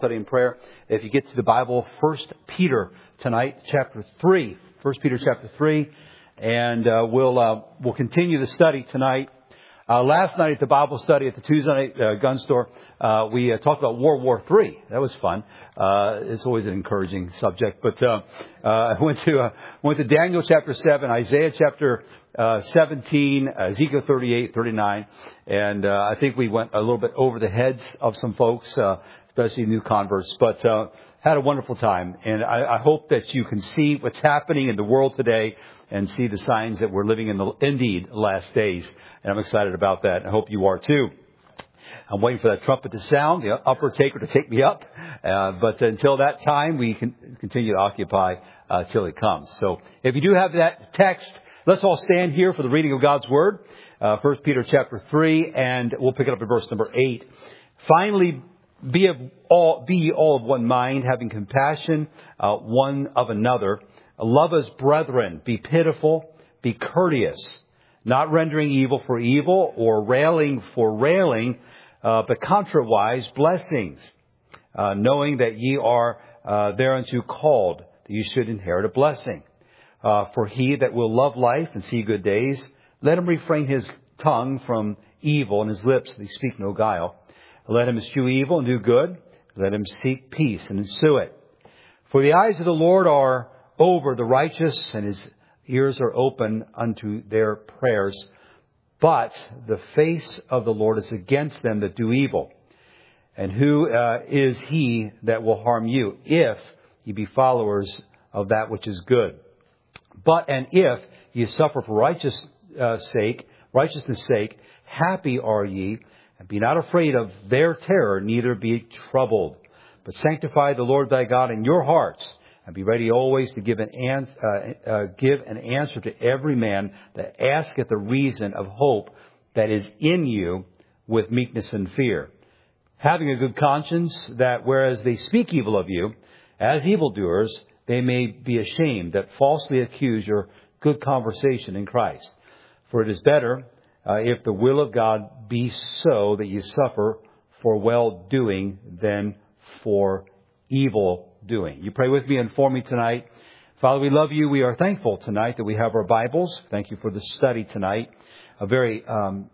Study and prayer. If you get to the Bible, 1 Peter tonight, chapter 3. 1 Peter chapter 3. And we'll continue the study tonight. Last night at the Bible study at the Tuesday night gun store, we talked about World War III. That was fun. It's always an encouraging subject. But I went to Daniel chapter 7, Isaiah chapter 17, Ezekiel 38, 39. And I think we went a little bit over the heads of some folks, especially new converts. But had a wonderful time. And I hope that you can see what's happening in the world today and see the signs that we're living in the, indeed, last days. And I'm excited about that. I hope you are too. I'm waiting for that trumpet to sound, the upper taker to take me up. But until that time, we can continue to occupy till it comes. So if you do have that text, let's all stand here for the reading of God's Word. 1 Peter chapter 3, and we'll pick it up at verse number 8. Finally, be all of one mind, having compassion one of another. Love as brethren. Be pitiful. Be courteous. Not rendering evil for evil or railing for railing, but contrariwise blessings. Knowing that ye are thereunto called, that you should inherit a blessing. For he that will love life and see good days, let him refrain his tongue from evil and his lips, that he speak no guile. Let him eschew evil and do good. Let him seek peace and ensue it. For the eyes of the Lord are over the righteous, and his ears are open unto their prayers. But the face of the Lord is against them that do evil. And who is he that will harm you, if ye be followers of that which is good? And if ye suffer for righteousness' sake, happy are ye, and be not afraid of their terror, neither be troubled. But sanctify the Lord thy God in your hearts, and be ready always to give an answer to every man that asketh the reason of hope that is in you with meekness and fear. Having a good conscience, that whereas they speak evil of you, as evildoers, they may be ashamed that falsely accuse your good conversation in Christ. For it is better, if the will of God be so, that you suffer for well-doing than for evil doing. You pray with me and for me tonight. Father, we love you. We are thankful tonight that we have our Bibles. Thank you for the study tonight. A very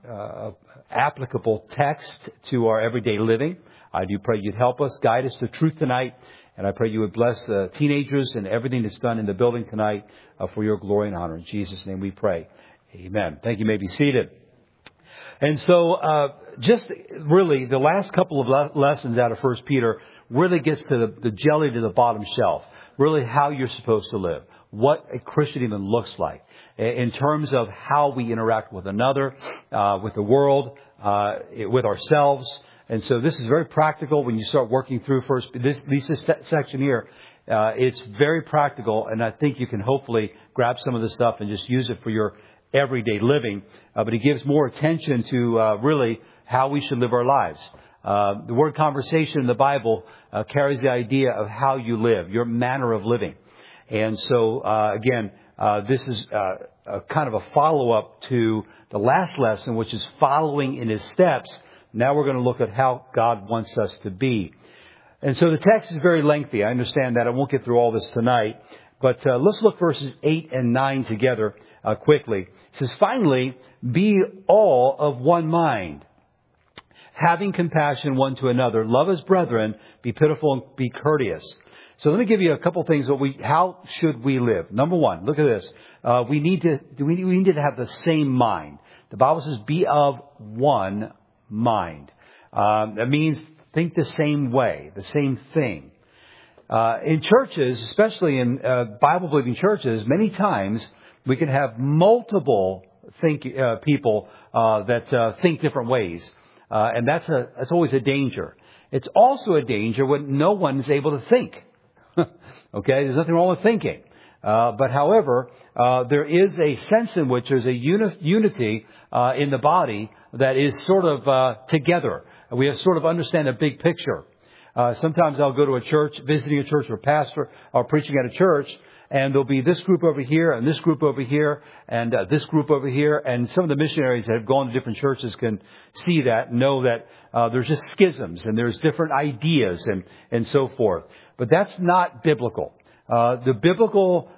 applicable text to our everyday living. I do pray you'd help us, guide us to truth tonight. And I pray you would bless teenagers and everything that's done in the building tonight for your glory and honor. In Jesus' name we pray. Amen. Thank you. You may be seated. And so just really the last couple of lessons out of 1 Peter really gets to the jelly to the bottom shelf. Really how you're supposed to live. What a Christian even looks like. In terms of how we interact with another, with the world, with ourselves. And so this is very practical when you start working through this section here. It's very practical, and I think you can hopefully grab some of this stuff and just use it for your everyday living. But it gives more attention to really how we should live our lives. The word conversation in the Bible carries the idea of how you live, your manner of living. And so, again, this is a kind of a follow-up to the last lesson, which is following in his steps. Now we're going to look at how God wants us to be. And so the text is very lengthy. I understand that. I won't get through all this tonight. But let's look verses 8 and 9 together quickly. It says, finally, be all of one mind, having compassion one to another. Love as brethren. Be pitiful and be courteous. So let me give you a couple things. How should we live? Number one, look at this. We need to have the same mind. The Bible says, be of one mind. That means think the same way, the same thing. In churches, especially in Bible-believing churches, many times we can have multiple people that think different ways. And that's always a danger. It's also a danger when no one is able to think. Okay, there's nothing wrong with thinking. But however, there is a sense in which there's a unity in the body that is sort of together. We have sort of understand a big picture. Sometimes I'll go to a church, visiting a church or a pastor or preaching at a church, and there'll be this group over here and this group over here and this group over here. And some of the missionaries that have gone to different churches can see that, know that there's just schisms and there's different ideas and so forth. But that's not biblical. The biblical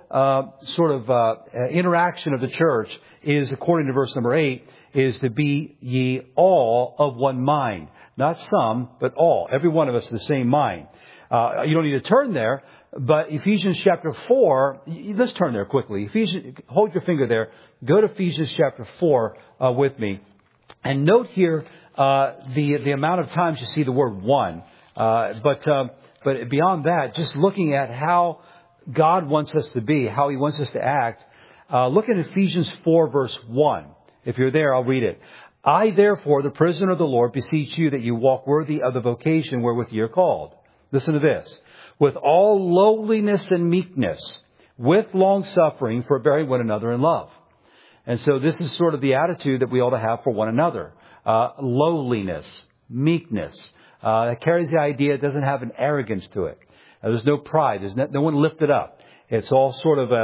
interaction of the church is, according to verse number 8, is to be ye all of one mind. Not some, but all. Every one of us the same mind. You don't need to turn there, but Ephesians chapter 4, let's turn there quickly. Hold your finger there. Go to Ephesians chapter 4 with me. And note here the amount of times you see the word one. But beyond that, just looking at how God wants us to be, how He wants us to act, look at Ephesians 4 verse 1. If you're there, I'll read it. I, therefore, the prisoner of the Lord, beseech you that you walk worthy of the vocation wherewith ye are called. Listen to this. With all lowliness and meekness, with long suffering, forbearing one another in love. And so this is sort of the attitude that we ought to have for one another. Lowliness, meekness. That carries the idea, it doesn't have an arrogance to it. There's no pride. There's no one lifted up. It's all sort of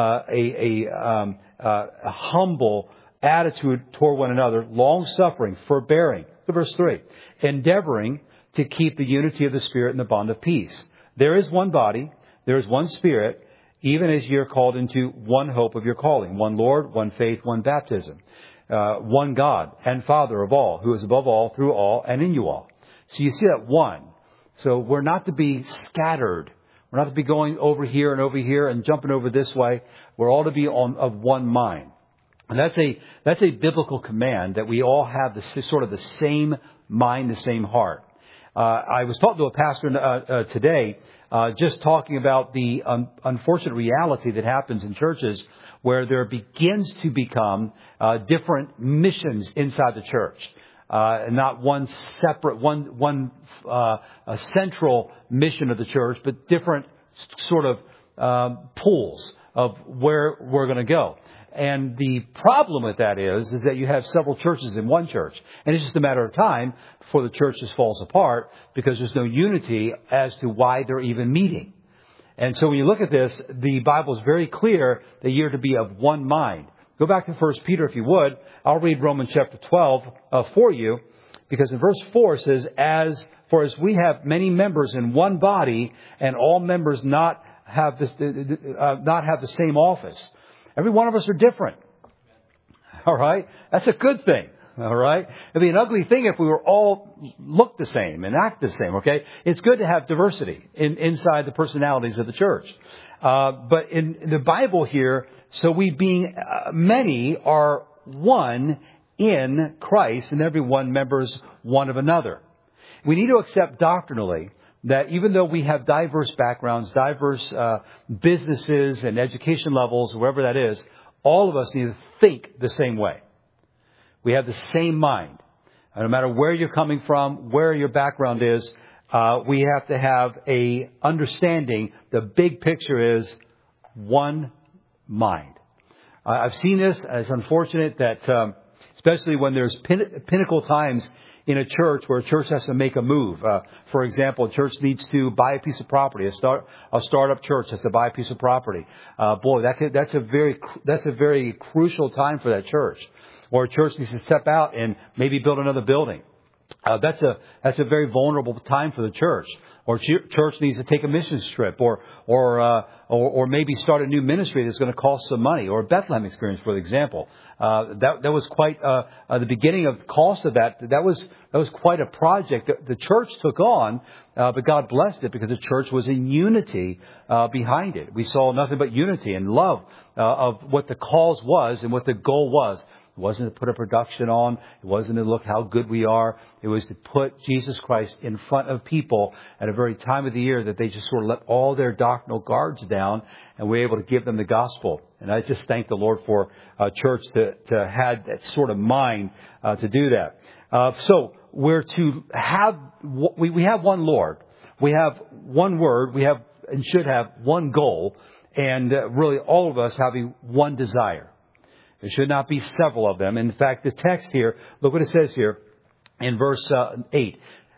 a humble attitude toward one another, long suffering, forbearing. Verse 3, endeavoring to keep the unity of the Spirit in the bond of peace. There is one body, there is one Spirit, even as ye are called into one hope of your calling, one Lord, one faith, one baptism, one God and Father of all, who is above all, through all, and in you all. So you see that one. So we're not to be scattered. We're not to be going over here and jumping over this way. We're all to be of one mind. And that's a biblical command, that we all have the same mind, the same heart. I was talking to a pastor today, just talking about the unfortunate reality that happens in churches where there begins to become different missions inside the church. Not one separate, a central mission of the church, but different sort of pools of where we're going to go. And the problem with that is that you have several churches in one church. And it's just a matter of time before the church just falls apart, because there's no unity as to why they're even meeting. And so when you look at this, the Bible is very clear that you're to be of one mind. Go back to 1 Peter if you would. I'll read Romans chapter 12 for you, because in verse 4 it says, as we have many members in one body, and all members not have the same office. Every one of us are different. All right? That's a good thing. All right? It'd be an ugly thing if we were all look the same and act the same. Okay? It's good to have diversity inside the personalities of the church. But in the Bible here, so we being many are one in Christ, and every one members one of another. We need to accept doctrinally that even though we have diverse backgrounds, diverse businesses and education levels, wherever that is, all of us need to think the same way. We have the same mind. And no matter where you're coming from, where your background is, we have to have a understanding. The big picture is one mind. I've seen this. It's unfortunate that, especially when there's pinnacle times in a church where a church has to make a move. For example, a church needs to buy a piece of property. A startup church has to buy a piece of property. That's a very crucial time for that church. Or a church needs to step out and maybe build another building. That's a very vulnerable time for the church. Or church needs to take a missions trip, or maybe start a new ministry that's going to cost some money, or a Bethlehem experience, for example. That was quite the beginning of the cost of that. That was quite a project that the church took on, but God blessed it because the church was in unity behind it. We saw nothing but unity and love of what the cause was and what the goal was. It wasn't to put a production on. It wasn't to look how good we are. It was to put Jesus Christ in front of people at a very time of the year that they just sort of let all their doctrinal guards down, and we're able to give them the gospel. And I just thank the Lord for a church to have that sort of mind to do that. So we're to have, we have one Lord. We have one word. We have and should have one goal. And really all of us having one desire. There should not be several of them. In fact, the text here, look what it says here in verse 8.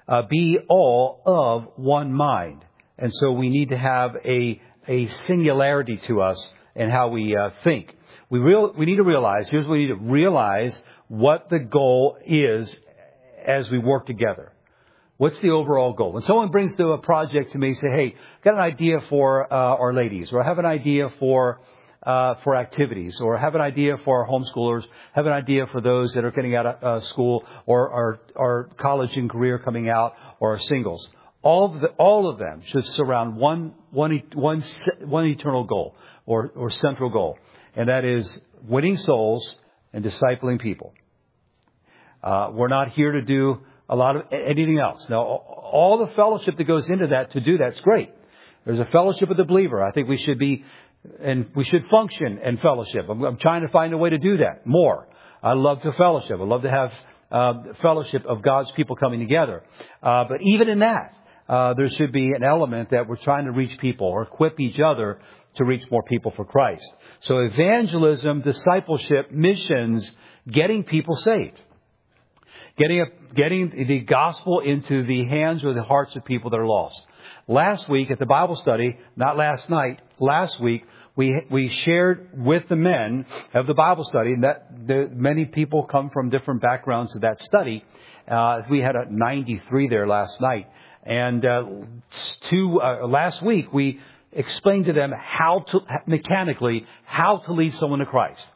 be all of one mind. And so we need to have a singularity to us in how we think. We need to realize, here's what we need to realize, what the goal is as we work together. What's the overall goal? When someone brings a project to me, say, hey, I've got an idea for our ladies, or I have an idea for activities, or have an idea for our homeschoolers, have an idea for those that are getting out of school, or our college and career coming out, or our singles. All of them should surround one eternal goal, or central goal, and that is winning souls and discipling people. We're not here to do a lot of anything else. Now, all the fellowship that goes into that, to do that's great. There's a fellowship of the believer. I think we should be, and we should function in fellowship. I'm trying to find a way to do that more. I love to fellowship. I love to have fellowship of God's people coming together. But even in that, there should be an element that we're trying to reach people or equip each other to reach more people for Christ. So evangelism, discipleship, missions, getting people saved. Getting the gospel into the hands or the hearts of people that are lost. Last week at the Bible study, not last night, last week, we shared with the men of the Bible study, and that many people come from different backgrounds to that study. We had a 93 there last night. And last week, we explained to them how to lead someone to Christ.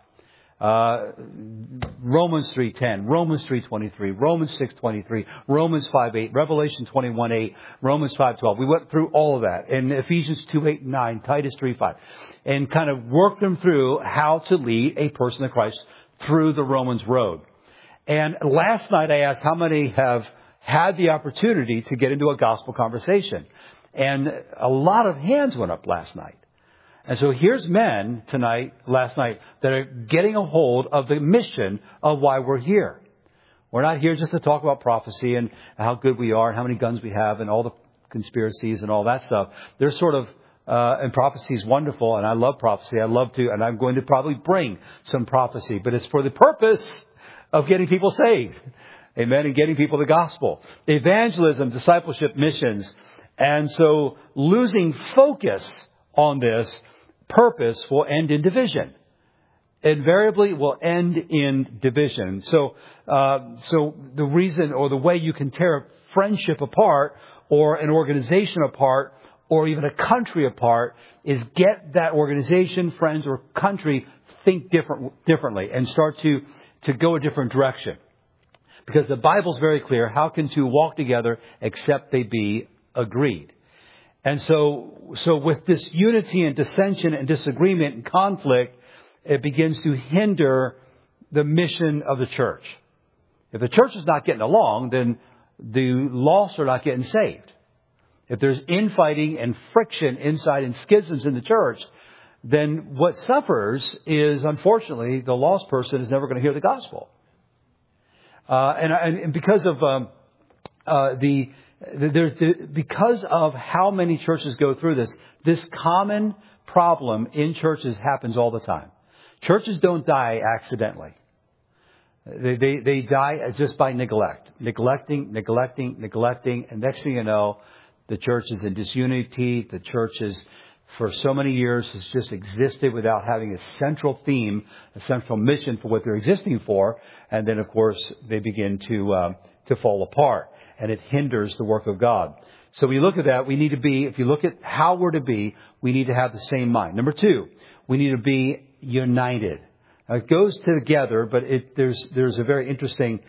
Romans 3:10, Romans 3:23, Romans 6:23, Romans 5:8, Revelation 21:8, Romans 5:12. We went through all of that, and Ephesians 2:8 and 9, Titus 3:5, and kind of worked them through how to lead a person to Christ through the Romans road. And last night I asked how many have had the opportunity to get into a gospel conversation, and a lot of hands went up last night. And so here's men last night, that are getting a hold of the mission of why we're here. We're not here just to talk about prophecy and how good we are and how many guns we have and all the conspiracies and all that stuff. They're sort of, and prophecy is wonderful, and I love prophecy. And I'm going to probably bring some prophecy, but it's for the purpose of getting people saved. Amen. And getting people the gospel. Evangelism, discipleship, missions. And so losing focus on this purpose will end in division. Invariably will end in division. So the reason or the way you can tear a friendship apart or an organization apart or even a country apart is get that organization, friends, or country think differently and start to go a different direction. Because the Bible's very clear. How can two walk together except they be agreed? And so with this unity and dissension and disagreement and conflict, it begins to hinder the mission of the church. If the church is not getting along, then the lost are not getting saved. If there's infighting and friction inside and schisms in the church, then what suffers is, unfortunately, the lost person is never going to hear the gospel. And because of because of how many churches go through this common problem in churches happens all the time. Churches don't die accidentally. They die just by neglecting, and next thing you know, the church is in disunity. The church is, for so many years, has just existed without having a central theme, a central mission for what they're existing for, and then, of course, they begin to fall apart. And it hinders the work of God. So we look at that. We need to be, if you look at how we're to be, we need to have the same mind. Number two, we need to be united. Now, it goes together, but there's a very interesting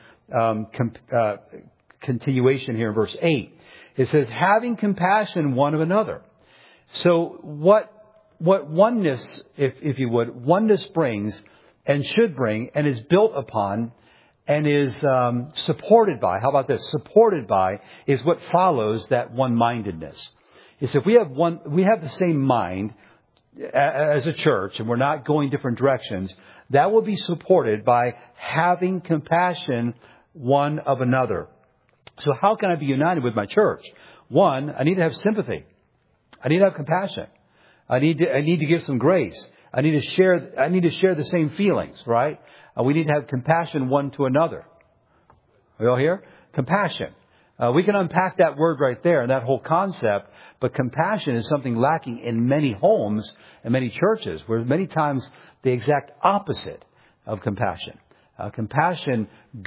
continuation here in verse 8. It says, having compassion one of another. So what oneness, if you would, oneness brings and should bring and is built upon and is supported by, how about this? Supported by is what follows that one-mindedness. Is if we have the same mind as a church and we're not going different directions, that will be supported by having compassion one of another. So how can I be united with my church? One, I need to have sympathy. I need to have compassion. I need to give some grace. I need to share the same feelings, right? We need to have compassion one to another. Are you all here? Compassion. We can unpack that word right there and that whole concept, but compassion is something lacking in many homes and many churches, where many times the exact opposite of compassion. Compassion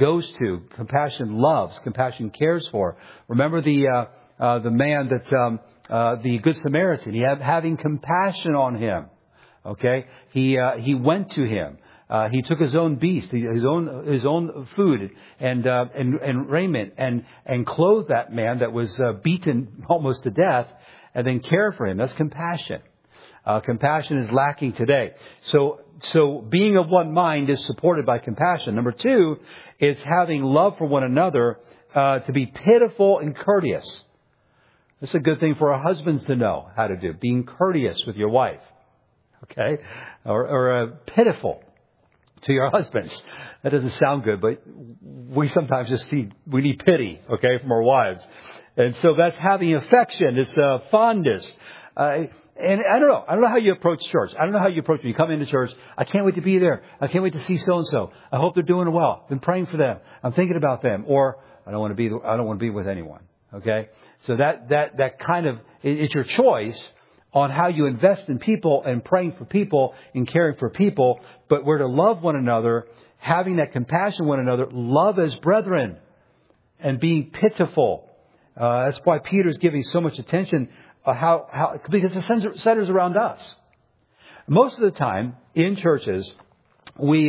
loves, compassion cares for. Remember the man that, the Good Samaritan, having compassion on him. Okay? He went to him. He took his own beast, his own food and raiment and clothed that man that was beaten almost to death and then cared for him. That's compassion. Compassion is lacking today. So being of one mind is supported by compassion. Number 2 is having love for one another, to be pitiful and courteous. This is a good thing for our husbands to know how to do. Being courteous with your wife. Okay? Or pitiful to your husbands. That doesn't sound good, but we sometimes we need pity, okay, from our wives. And so that's having affection. It's fondness. And I don't know how you approach church. I don't know how you approach when you come into church. I can't wait to be there. I can't wait to see so-and-so. I hope they're doing well. I've been praying for them. I'm thinking about them. Or I don't want to be with anyone. Okay? So that kind of, it's your choice on how you invest in people and praying for people and caring for people. But we're to love one another, having that compassion one another, love as brethren, and being pitiful. That's why Peter's giving so much attention because it centers around us. Most of the time in churches, we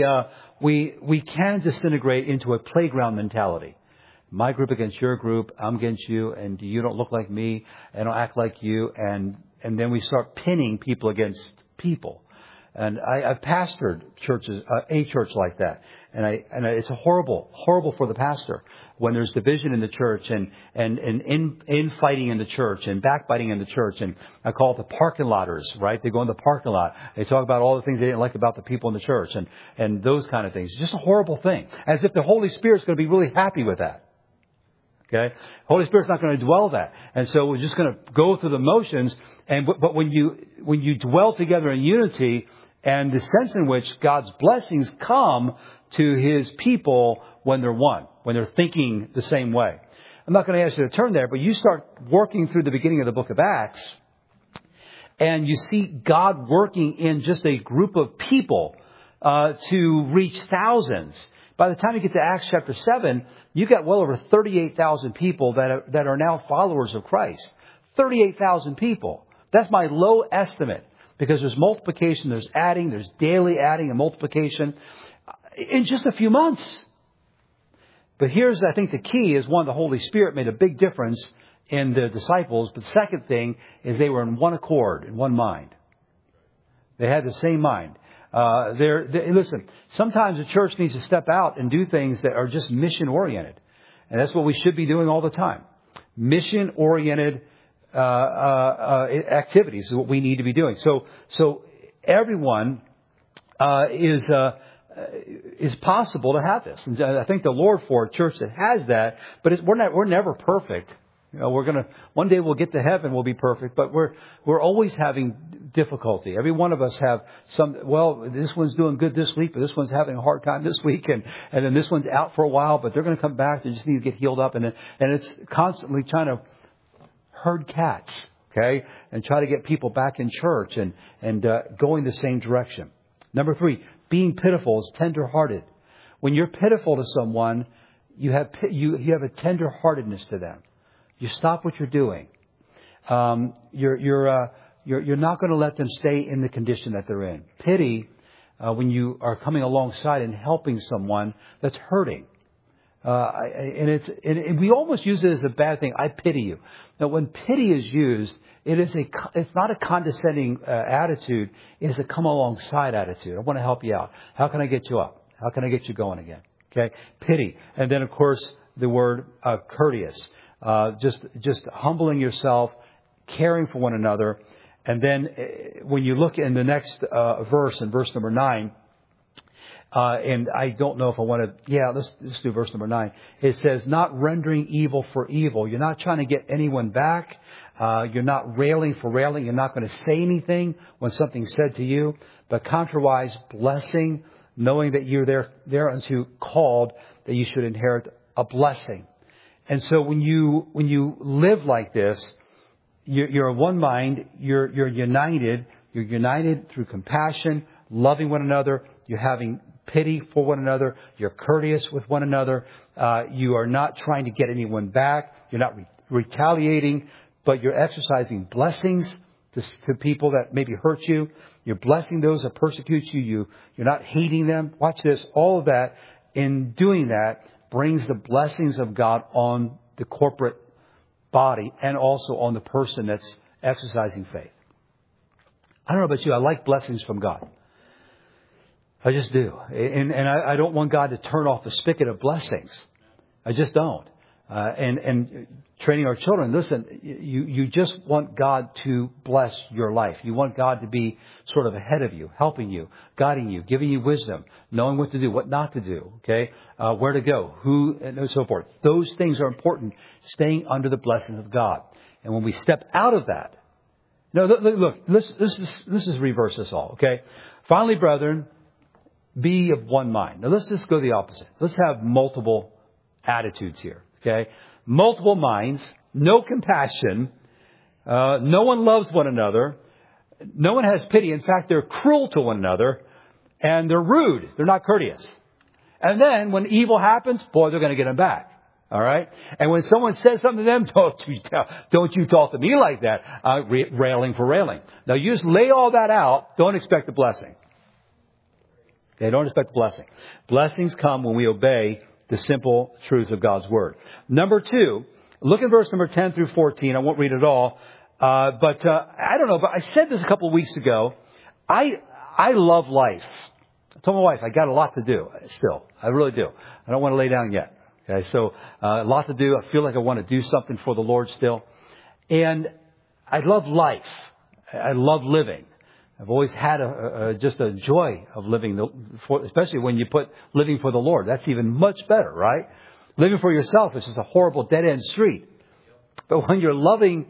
can disintegrate into a playground mentality. My group against your group, I'm against you, and you don't look like me, I don't act like you, and then we start pinning people against people. And I've pastored churches, a church like that. And it's horrible for the pastor when there's division in the church and infighting in the church and backbiting in the church. And I call it the parking lotters, right? They go in the parking lot. They talk about all the things they didn't like about the people in the church and those kind of things. It's just a horrible thing. As if the Holy Spirit's going to be really happy with that. Okay? Holy Spirit's not going to dwell that. And so we're just going to go through the motions. But when you dwell together in unity, and the sense in which God's blessings come to His people when they're one, when they're thinking the same way. I'm not going to ask you to turn there, but you start working through the beginning of the book of Acts, and you see God working in just a group of people to reach thousands. By the time you get to Acts chapter 7, you got well over 38,000 people that are now followers of Christ. 38,000 people. That's my low estimate. Because there's multiplication, there's daily adding and multiplication in just a few months. But here's, I think, the key is one, the Holy Spirit made a big difference in the disciples. But the second thing is they were in one accord, in one mind. They had the same mind. Listen, sometimes the church needs to step out and do things that are just mission-oriented. And that's what we should be doing all the time. Mission-oriented activities is what we need to be doing. So everyone is possible to have this, and I thank the Lord for a church that has that. But we're never perfect. You know, one day we'll get to heaven, we'll be perfect, but we're always having difficulty. Every one of us have some. Well, this one's doing good this week, but this one's having a hard time this week, and then this one's out for a while, but they're going to come back. They just need to get healed up, and it's constantly trying to herd cats, okay, and try to get people back in church and going the same direction. Number 3, being pitiful is tender-hearted. When you're pitiful to someone, you have a tender-heartedness to them. You stop what you're doing. You're not going to let them stay in the condition that they're in. Pity, when you are coming alongside and helping someone that's hurting. And we almost use it as a bad thing. I pity you. Now, when pity is used, it's not a condescending attitude. It is a come alongside attitude. I want to help you out. How can I get you up? How can I get you going again? Okay, pity, and then of course the word courteous. Just humbling yourself, caring for one another, and then when you look in the next verse, in verse number 9. And I don't know if I want to... let's do verse number 9. It says, not rendering evil for evil. You're not trying to get anyone back. You're not railing for railing. You're not going to say anything when something's said to you. But contrariwise, blessing, knowing that you're there unto called, that you should inherit a blessing. And so when you live like this, you're of one mind, you're united. You're united through compassion, loving one another. You're having pity for one another. You're courteous with one another. You are not trying to get anyone back. You're not retaliating, but you're exercising blessings to people that maybe hurt you. You're blessing those that persecute you. You're not hating them. Watch this. All of that, in doing that, brings the blessings of God on the corporate body and also on the person that's exercising faith. I don't know about you. I like blessings from God. I just do. And I don't want God to turn off the spigot of blessings. I just don't. And training our children, listen, you just want God to bless your life. You want God to be sort of ahead of you, helping you, guiding you, giving you wisdom, knowing what to do, what not to do, okay? Where to go, who, and so forth. Those things are important, staying under the blessing of God. And when we step out of that, no, look, let's just reverse this all, okay? Finally, brethren, be of one mind. Now, let's just go the opposite. Let's have multiple attitudes here, okay? Multiple minds, no compassion, no one loves one another, no one has pity. In fact, they're cruel to one another, and they're rude. They're not courteous. And then when evil happens, boy, they're going to get them back. All right? And when someone says something to them, don't you talk to me like that. Railing for railing. Now, you just lay all that out. Don't expect a blessing. Okay, don't expect a blessing. Blessings come when we obey the simple truth of God's Word. Number 2, look at verse number 10 through 14. I won't read it all. But I don't know, but I said this a couple of weeks ago. I love life. I told my wife, I got a lot to do still. I really do. I don't want to lay down yet. Okay, so a lot to do. I feel like I want to do something for the Lord still. And I love life. I love living. I've always had just a joy of living, especially when you put living for the Lord. That's even much better, right? Living for yourself is just a horrible dead-end street. But when you're living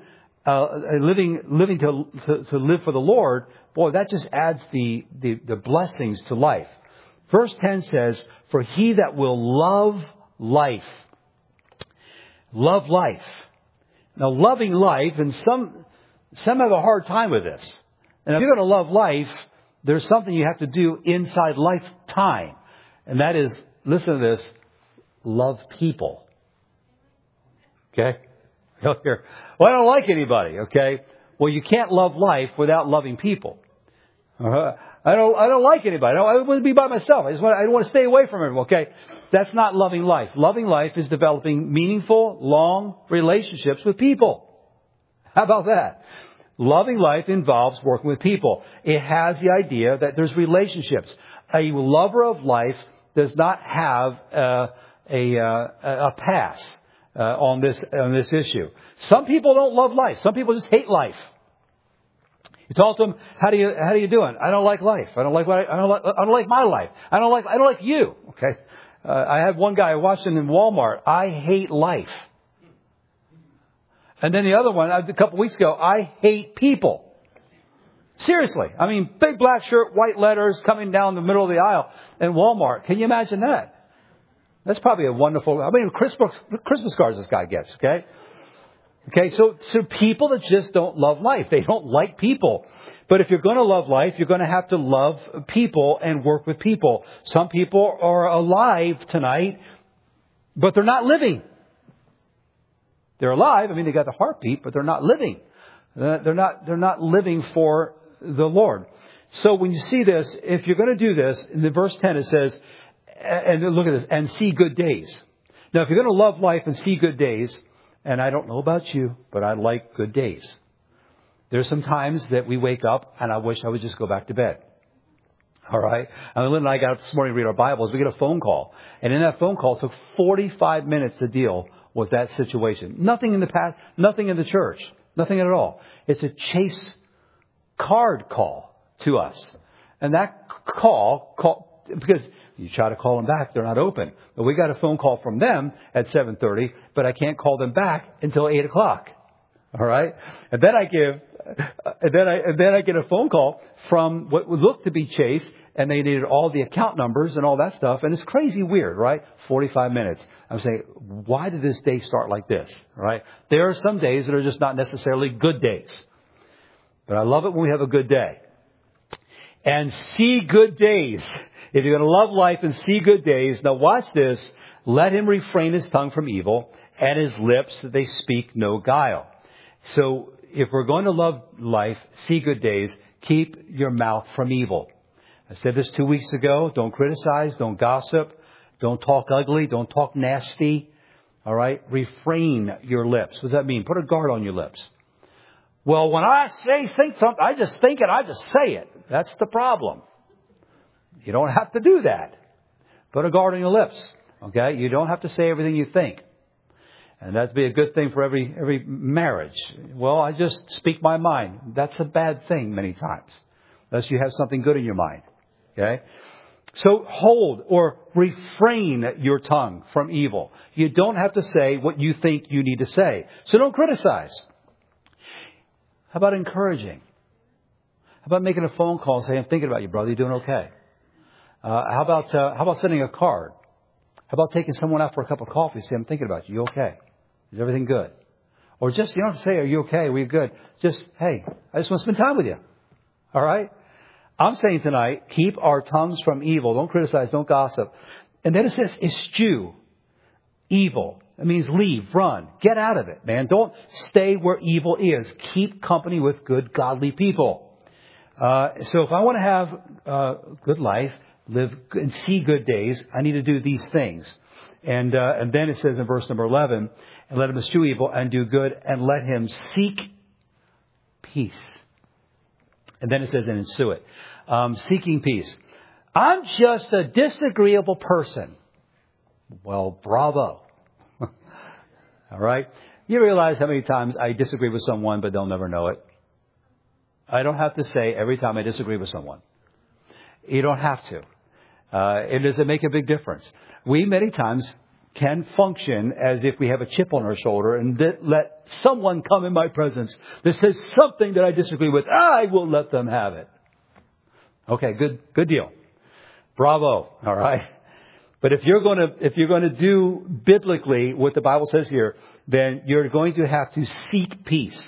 to live for the Lord, boy, that just adds the blessings to life. Verse 10 says, "For he that will love life." Love life. Now, loving life, and some have a hard time with this. And if you're going to love life, there's something you have to do inside lifetime. And that is, listen to this, love people. Okay? Well, I don't like anybody, okay? Well, you can't love life without loving people. I don't like anybody. I want to be by myself. I don't want to stay away from everyone, okay? That's not loving life. Loving life is developing meaningful, long relationships with people. How about that? Loving life involves working with people. It has the idea that there's relationships. A lover of life does not have a pass on this issue. Some people don't love life. Some people just hate life. You talk to them, how do you doing? I don't like life. I don't like my life. I don't like you. Okay. I had one guy, I watched him in Walmart. I hate life. And then the other one, a couple weeks ago, I hate people. Seriously. I mean, big black shirt, white letters coming down the middle of the aisle in Walmart. Can you imagine that? That's probably a wonderful, Christmas cards this guy gets, okay? Okay, so people that just don't love life. They don't like people. But if you're going to love life, you're going to have to love people and work with people. Some people are alive tonight, but they're not living. They're alive. I mean, they got the heartbeat, but they're not living. They're not living for the Lord. So when you see this, if you're going to do this, in the verse 10 it says, and look at this, and see good days. Now, if you're going to love life and see good days, and I don't know about you, but I like good days. There's some times that we wake up and I wish I would just go back to bed. All right. And Lynn and I got up this morning to read our Bibles. We get a phone call. And in that phone call, it took 45 minutes to deal with that situation. Nothing in the past, nothing in the church, nothing at all. It's a chase card call to us. And that call, because you try to call them back, they're not open. But we got a phone call from them at 7:30, but I can't call them back until 8 o'clock. All right. And then I give and then I get a phone call from what would look to be Chase, and they needed all the account numbers and all that stuff. And it's crazy weird, right? 45 minutes. I'm saying, why did this day start like this, right? There are some days that are just not necessarily good days. But I love it when we have a good day. And see good days. If you're going to love life and see good days, now watch this. Let him refrain his tongue from evil and his lips that they speak no guile. So if we're going to love life, see good days, keep your mouth from evil. I said this 2 weeks ago. Don't criticize. Don't gossip. Don't talk ugly. Don't talk nasty. All right. Refrain your lips. What does that mean? Put a guard on your lips. Well, when I say something, I just think it. I just say it. That's the problem. You don't have to do that. Put a guard on your lips. Okay. You don't have to say everything you think. And that'd be a good thing for every marriage. Well, I just speak my mind. That's a bad thing many times. Unless you have something good in your mind. Okay? So hold or refrain your tongue from evil. You don't have to say what you think you need to say. So don't criticize. How about encouraging? How about making a phone call and saying, I'm thinking about you, brother. You doing okay? How about sending a card? How about taking someone out for a cup of coffee and say, I'm thinking about you. You okay? Is everything good? Or just, you don't have to say, are you okay? Are we good? Just, hey, I just want to spend time with you. All right? I'm saying tonight, keep our tongues from evil. Don't criticize. Don't gossip. And then it says, eschew evil. That means leave, run, get out of it, man. Don't stay where evil is. Keep company with good, godly people. So if I want to have a good life, live and see good days, I need to do these things. And then it says in verse number 11, and let him eschew evil and do good, and let him seek peace. And then it says, and ensue it. Seeking peace. I'm just a disagreeable person. Well, bravo. All right. You realize how many times I disagree with someone, but they'll never know it. I don't have to say every time I disagree with someone. You don't have to. It doesn't make a big difference. We many times can function as if we have a chip on our shoulder and let someone come in my presence that says something that I disagree with. I will let them have it. Okay, good deal. Bravo. All right. But if you're going to do biblically what the Bible says here, then you're going to have to seek peace.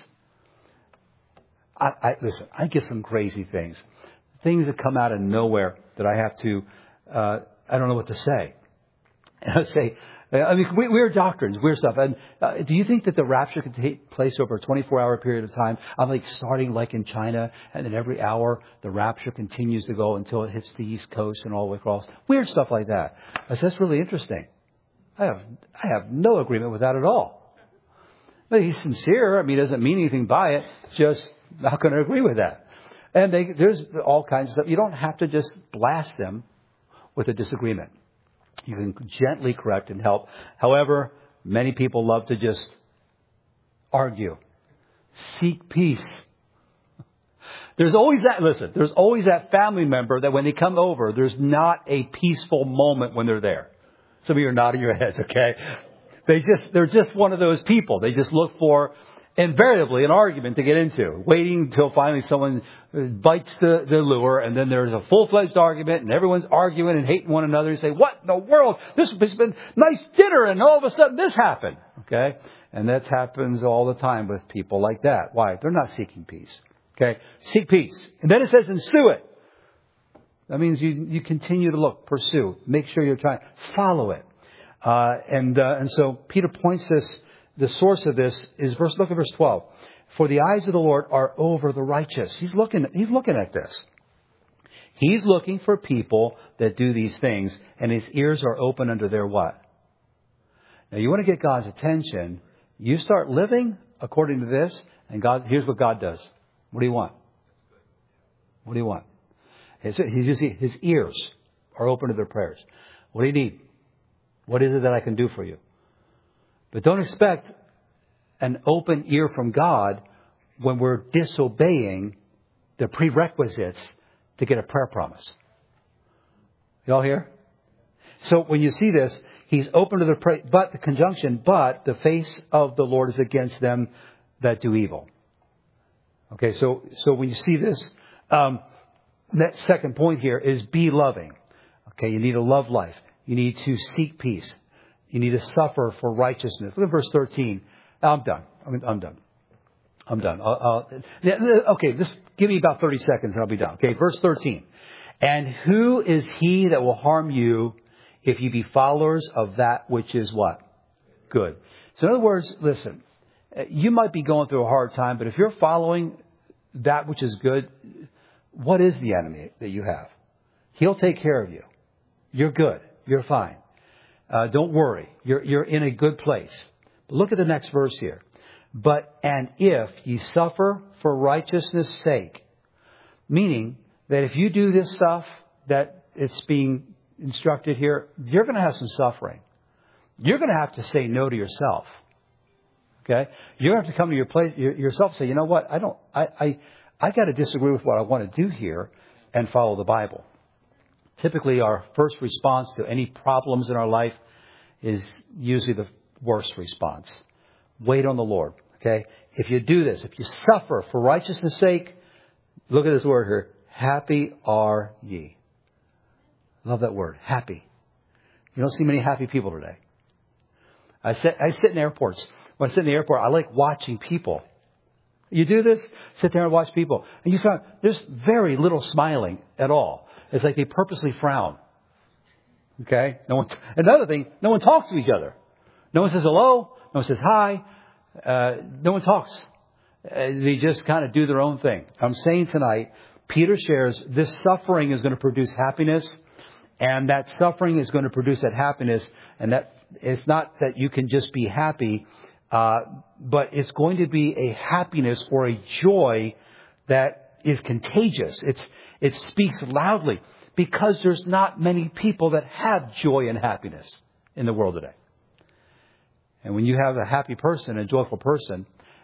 Listen, I get some crazy things that come out of nowhere that I have to, I don't know what to say. And I say, I mean, we're doctrines, we're stuff. And do you think that the rapture could take place over a 24-hour period of time? I'm like starting like in China, and then every hour the rapture continues to go until it hits the East Coast and all the way across. Weird stuff like that. I said, that's really interesting. I have no agreement with that at all. But he's sincere. I mean, he doesn't mean anything by it. Just not going to agree with that. And there's all kinds of stuff. You don't have to just blast them with a disagreement. You can gently correct and help. However, many people love to just argue. Seek peace. There's always that family member that when they come over, there's not a peaceful moment when they're there. Some of you are nodding your heads, okay? They're just one of those people. They just look for invariably an argument to get into, waiting until finally someone bites the lure, and then there's a full-fledged argument, and everyone's arguing and hating one another. You say, what in the world? This has been nice dinner, and all of a sudden this happened. Okay? And that happens all the time with people like that. Why? They're not seeking peace. Okay? Seek peace. And then it says, ensue it. That means you continue to look, pursue, make sure you're trying, follow it. And so Peter points us. The source of this is look at verse 12. For the eyes of the Lord are over the righteous. He's looking at this. He's looking for people that do these things, and his ears are open unto their what? Now you want to get God's attention. You start living according to this, and here's what God does. What do you want? What do you want? His ears are open to their prayers. What do you need? What is it that I can do for you? But don't expect an open ear from God when we're disobeying the prerequisites to get a prayer promise. Y'all hear? So when you see this, he's open to the prayer, but the conjunction, but the face of the Lord is against them that do evil. Okay, so when you see this, that second point here is be loving. Okay, you need to love life. You need to seek peace. You need to suffer for righteousness. Look at verse 13. I'm done. I'm done. Okay, just give me about 30 seconds and I'll be done. Okay, verse 13. And who is he that will harm you if you be followers of that which is what? Good. So in other words, listen, you might be going through a hard time, but if you're following that which is good, what is the enemy that you have? He'll take care of you. You're good. You're fine. Don't worry. You're in a good place. But look at the next verse here. And if ye suffer for righteousness' sake, meaning that if you do this stuff that it's being instructed here, you're going to have some suffering. You're going to have to say no to yourself. Okay? You're going to have to come to your place yourself and say, you know what? I got to disagree with what I want to do here and follow the Bible. Typically, our first response to any problems in our life is usually the worst response. Wait on the Lord. Okay? If you do this, if you suffer for righteousness' sake, look at this word here. Happy are ye. Love that word. Happy. You don't see many happy people today. I sit in airports. When I sit in the airport, I like watching people. You do this? Sit there and watch people. And you find there's very little smiling at all. It's like they purposely frown. Okay? Another thing, no one talks to each other. No one says hello. No one says hi. No one talks. They just kind of do their own thing. I'm saying tonight, Peter shares this suffering is going to produce happiness. And that suffering is going to produce that happiness. And that it's not that you can just be happy, but it's going to be a happiness or a joy that is contagious. It speaks loudly because there's not many people that have joy and happiness in the world today. And when you have a happy person, a joyful person,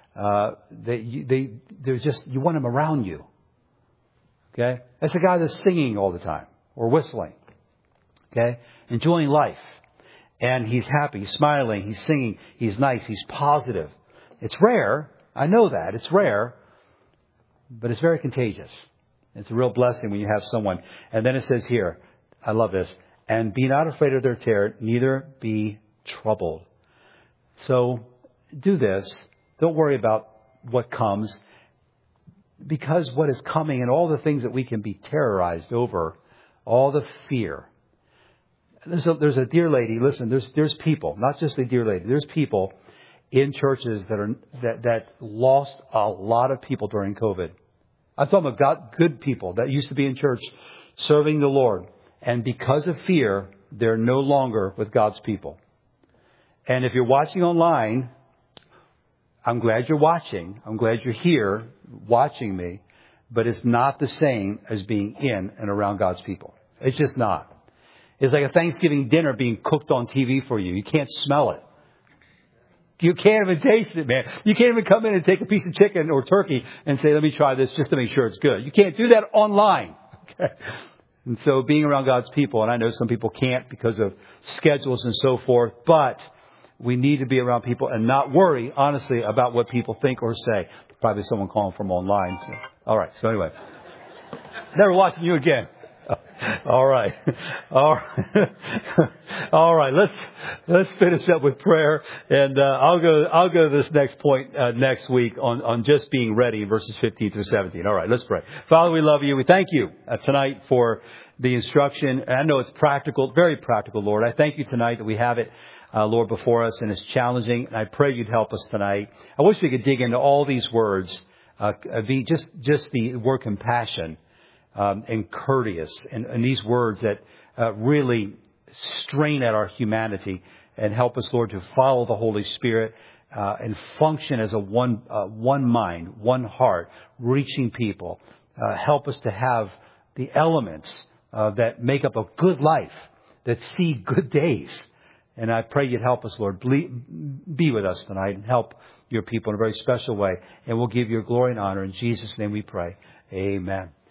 they're just, you want them around you. Okay? That's a guy that's singing all the time or whistling. Okay? Enjoying life. And he's happy, he's smiling, he's singing, he's nice, he's positive. It's rare. I know that. It's rare. But it's very contagious. It's a real blessing when you have someone. And then it says here, I love this, and be not afraid of their terror, neither be troubled. So do this. Don't worry about what comes. Because what is coming and all the things that we can be terrorized over, all the fear. There's a dear lady. Listen, there's people, not just a dear lady. There's people in churches that lost a lot of people during COVID. I'm talking about good people that used to be in church serving the Lord. And because of fear, they're no longer with God's people. And if you're watching online, I'm glad you're watching. I'm glad you're here watching me. But it's not the same as being in and around God's people. It's just not. It's like a Thanksgiving dinner being cooked on TV for you. You can't smell it. You can't even taste it, man. You can't even come in and take a piece of chicken or turkey and say, let me try this just to make sure it's good. You can't do that online. Okay? And so being around God's people, and I know some people can't because of schedules and so forth, but we need to be around people and not worry, honestly, about what people think or say. Probably someone calling from online. So. All right. So anyway, never watching you again. All right. All right. Let's finish up with prayer, and I'll go to this next point next week on just being ready, verses 15 through 17. All right. Let's pray. Father, we love you. We thank you tonight for the instruction. And I know it's practical, very practical, Lord. I thank you tonight that we have it, Lord, before us, and it's challenging. And I pray you'd help us tonight. I wish we could dig into all these words, just the word compassion. And courteous, and these words that really strain at our humanity and help us, Lord, to follow the Holy Spirit and function as a one mind, one heart, reaching people. Help us to have the elements that make up a good life, that see good days. And I pray you'd help us, Lord. Be with us tonight and help your people in a very special way. And we'll give you glory and honor. In Jesus' name we pray. Amen.